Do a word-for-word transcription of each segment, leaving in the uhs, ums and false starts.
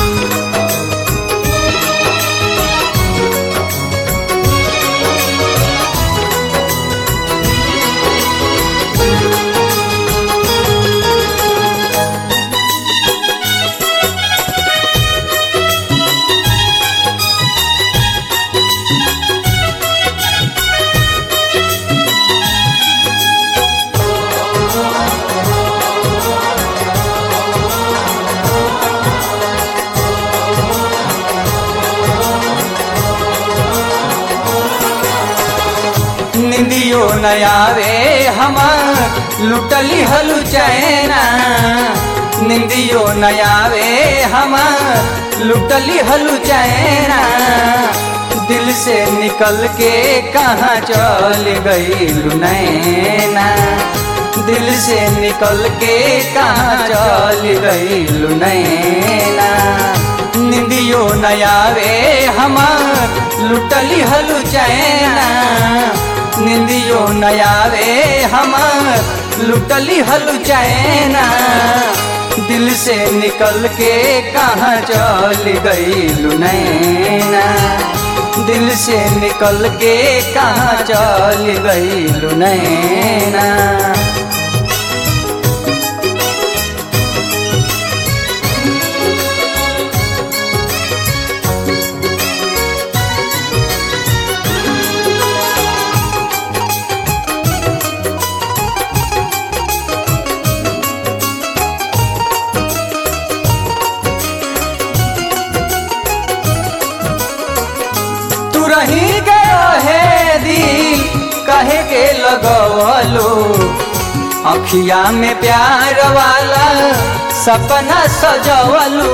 निंदियो नयावे हमार लुटली हलु चैना, निंदियो नयावे हमार लुटली हलु चैना, दिल से निकल के कहाँ चल गई नैना, दिल से निकल के कहाँ चल गई नैना। निंदियो नयावे हमार लुटली हलु चैना, निंदियो नयावे हमार लुटली हलु चैना, दिल से निकल के कहाँ चल गई नैना, दिल से निकल के कहाँ चल गई नैना। रही गयो है दिल कहे के लगवलो, अखिया में प्यार वाला सपना सजवलू,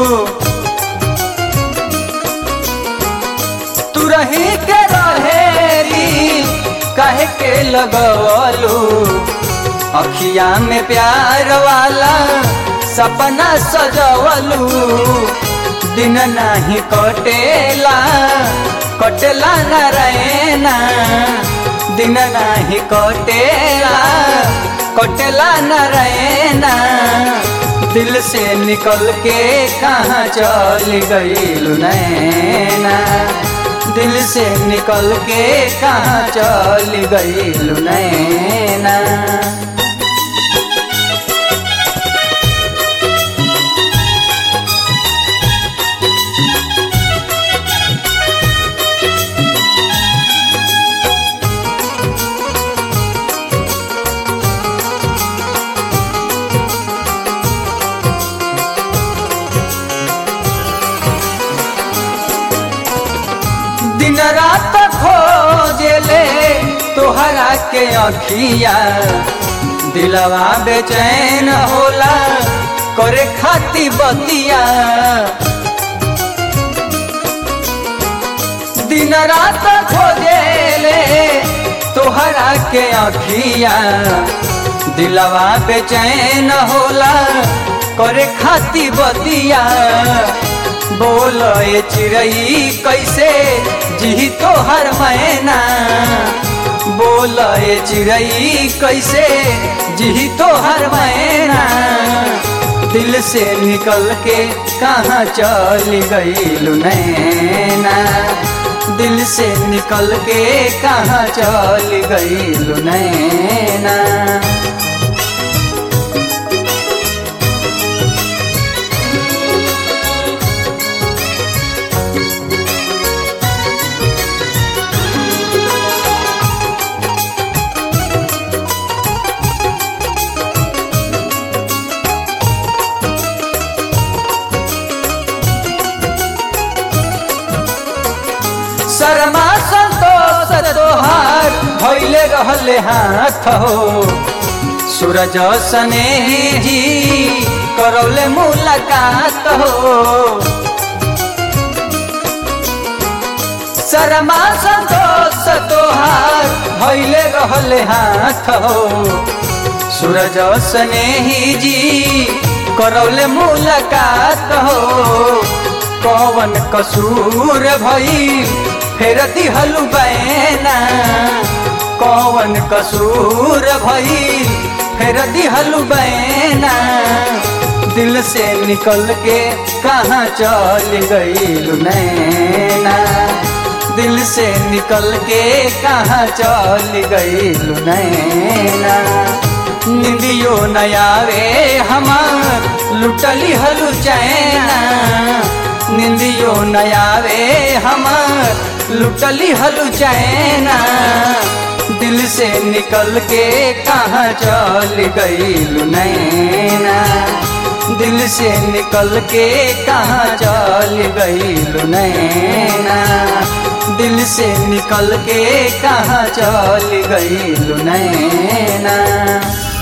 तू रही के रहे दिल कहे के लगवलो, अखिया में प्यार वाला सपना सजवलू, दिन नहीं कटेला कटेला नारायणा, दिन नहीं कटेला कटेला नारायणा, दिल से निकल के कहाँ चल गई नैना, दिल से निकल के कहाँ चल गई नैना। दिन रात खोजले तोहरा के अखिया, दिलवा बेचैन होला करे खाती बतिया, दिन रात खोजले तोहरा के अखिया, दिलवा बेचैन होला करे खाती बतिया, बोल ए चिड़ई कैसे जी तोहर मैना, बोल ए चिड़ई कैसे जी तोहर मैना, दिल से निकल के कहाँ चल गई नैना, दिल से निकल के कहाँ चल गई नैना। शर्मा संतोष तोहार भइले रहले हाथ हो, सूरज स्नेही करौले मुलाकात हो, शर्मा संतोष तोहार भइले रहले हाथ हो, सूरज स्नेही जी करौले मुलाकात हो, कौन कसूर भई फेर दिहलु बैना, कौन कसूर भई फेर दिहलु बैना, दिल से निकल के कहाँ चल गईलू नैना, दिल से निकल के कहाँ चल गईलू नैना। निंदियो न आवे हमार लुटली हलु चैना, निंदियो न आवे हमार लुटली हलु चैना। दिल से निकल के कहाँ चल गईलू नैना, दिल से निकल के कहाँ चल गईलू नैना, दिल से निकल के कहाँ चल गईलू नैना।